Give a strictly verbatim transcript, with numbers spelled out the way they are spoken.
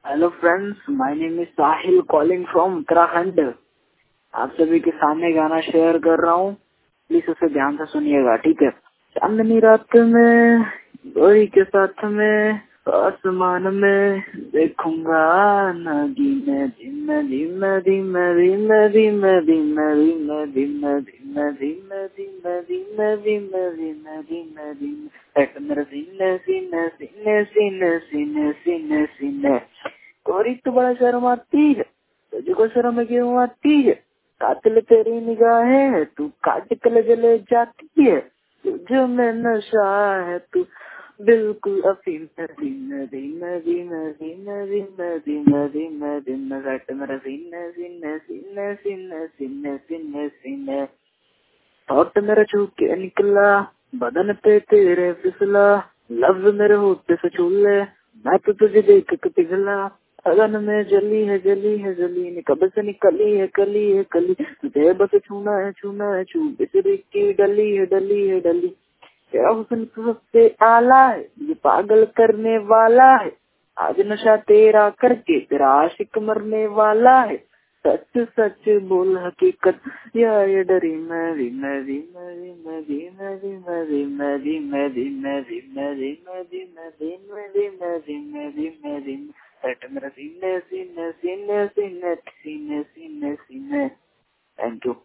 Hello friends, my name is Sahil calling from Uttarakhand. आप सभी के सामने गाना शेयर कर रहा हूँ, प्लीज उसे ध्यान से सुनिएगा, ठीक है। चांदनी रात में गोरी के साथ में आसमान में देखूंगा नगीने धीमे धीमे धीमे धीमे धीमे धीमे धीमे धीमे धीमे धीमे धीमे धीमे धीमे धीमे धीमे धीमे एक मेरे सीने सीने सीने सीने सीने सीने सीने गोरी तू बड़ा शर्माती है, तुझको शर्म क्यों आती है? कातिल तेरी निगाहें है, तू काट के जले जाती है, तुझ में नशा है, तू बिल्कुल अफीम है। धीमे धीमे धीमे धीमे धीमे धीमे धीमे धीमे घट मेरा सीने सीने सीने सीने सीने सीने सीने होठ मेरा छू के निकला, बदन पे तेरे फिसला, लफ्ज मेरे होठ से छूले, मैं तो तुझे देख के पिघला। अगन में जली है जली है जली ने कब से निकली है कली है कली, तुझे बस छूना है छूना है छू बिसरी की डली है डली है डली। तेरा हुस्न तो सबसे आला है, ये पागल करने वाला है, आज नशा तेरा करके तेरा आशिक मरने वाला है। सच सच बोल हकीकत या ये डरी मैं धीमे धीमे धीमे धीमे धीमे धीमे धीमे धीमे धीमे धीमे धीमे धीमे धीमे धीमे धीमे धीमे हट मेरा सीने सीने सीने सीने सीने सीने सीने। Thank you.